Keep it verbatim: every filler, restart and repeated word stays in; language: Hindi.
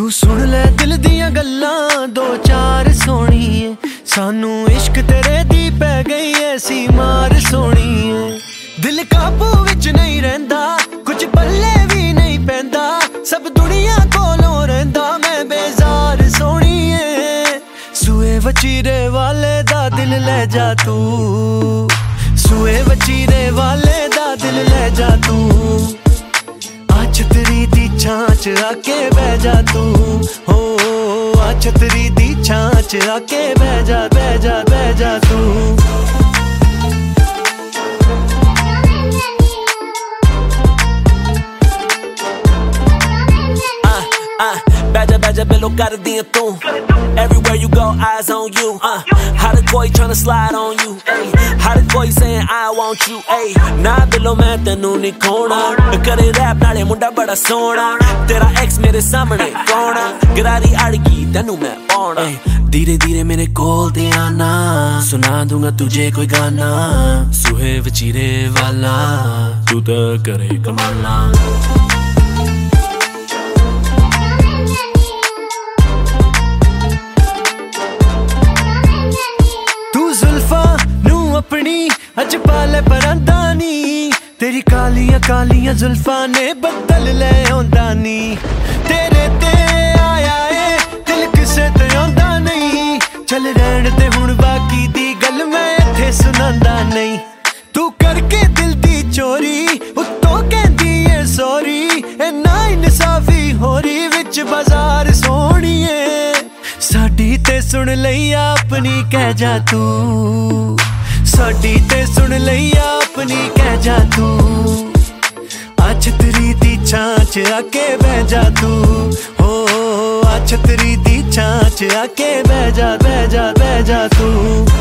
तू सुन ले दिल दियां गल्लां दो चार सोहणीए, सानू इश्क तेरे दी पै गई ऐसी मार सोहणीए। दिल काबू विच नहीं रहिंदा, कुछ पल्ले भी नहीं पैंदा, सब दुनिया कोलों रहिंदा मैं बेजार सोहणीए। सूए वचीरे वाले दा दिल ले जा तू, सूए वचीरे वाले दा दिल ले जा तू। छतरी दी छांच आके बह जा तू, हो आ छतरी दी छांच आके बह जा बह जा बह जा तू। Baja baja bello कर दिया तू, everywhere you go eyes on you. Uh, how the boy tryna slide on you, ay. How the boy saying I want you, ay. ना दिलों मैं तेनू नहीं खोना, करे रैप नाले मुंडा बड़ा सोना। तेरा एक्स मेरे सामने कौन, गरारी अड़की तेनू मैं पाउना। धीरे धीरे मेरे कोल ते आना, सुना दूंगा तुझे कोई गाना। सुहे वचीरे वाला तू तो करे कमाला। अपनी अज पाले परांदा नी, तेरी कालियां कालियां जुल्फां ने बदल ले आंदा नी। तेरे ते आया ए दिल किसे ते आंदा नहीं, चल रहन दे हुण बाकी दी गल मैं इत्थे सुनांदा नहीं। तू करके दिल दी चोरी उत्तों कहंदी ए सॉरी, ए ना इंसाफी हो रही विच बाजार सोहणीए। साडी ते सुन लई अपनी कह जा तू, साडी ते सुन लई अपनी कह जा तू। आ छतरी दी छांच आके बह जा तू, हो आ छतरी दी छांच आके बह जा बह जा बह जा तू।